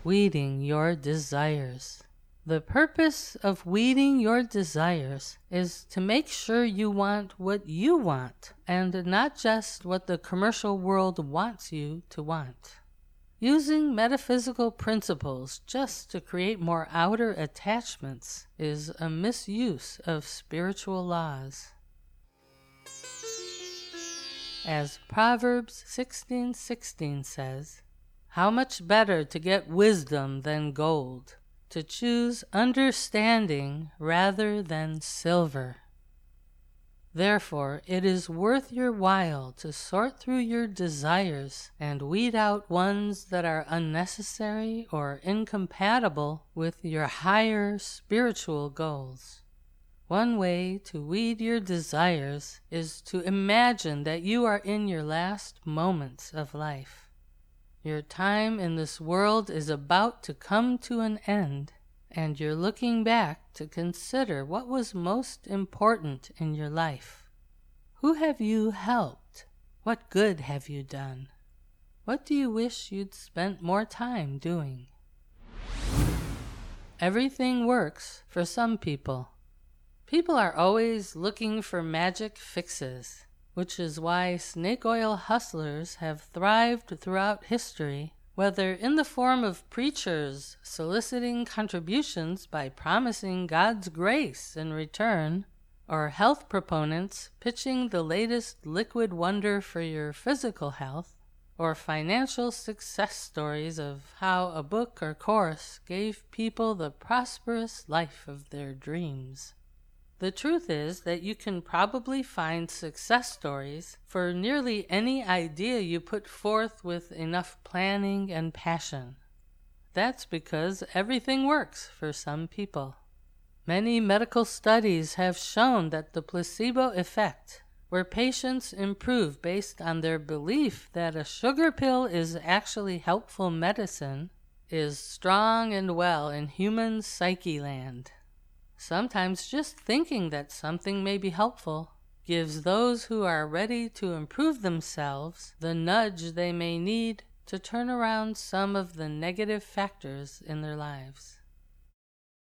Weeding your desires. The purpose of weeding your desires is to make sure you want what you want and not just what the commercial world wants you to want. Using metaphysical principles just to create more outer attachments is a misuse of spiritual laws. As Proverbs 16:16 says, "How much better to get wisdom than gold, to choose understanding rather than silver." Therefore, it is worth your while to sort through your desires and weed out ones that are unnecessary or incompatible with your higher spiritual goals. One way to weed your desires is to imagine that you are in your last moments of life. Your time in this world is about to come to an end, and you're looking back to consider what was most important in your life. Who have you helped? What good have you done? What do you wish you'd spent more time doing? Everything works for some people. People are always looking for magic fixes, which is why snake oil hustlers have thrived throughout history, whether in the form of preachers soliciting contributions by promising God's grace in return, or health proponents pitching the latest liquid wonder for your physical health, or financial success stories of how a book or course gave people the prosperous life of their dreams. The truth is that you can probably find success stories for nearly any idea you put forth with enough planning and passion. That's because everything works for some people. Many medical studies have shown that the placebo effect, where patients improve based on their belief that a sugar pill is actually helpful medicine, is strong and well in human psyche land. Sometimes just thinking that something may be helpful gives those who are ready to improve themselves the nudge they may need to turn around some of the negative factors in their lives.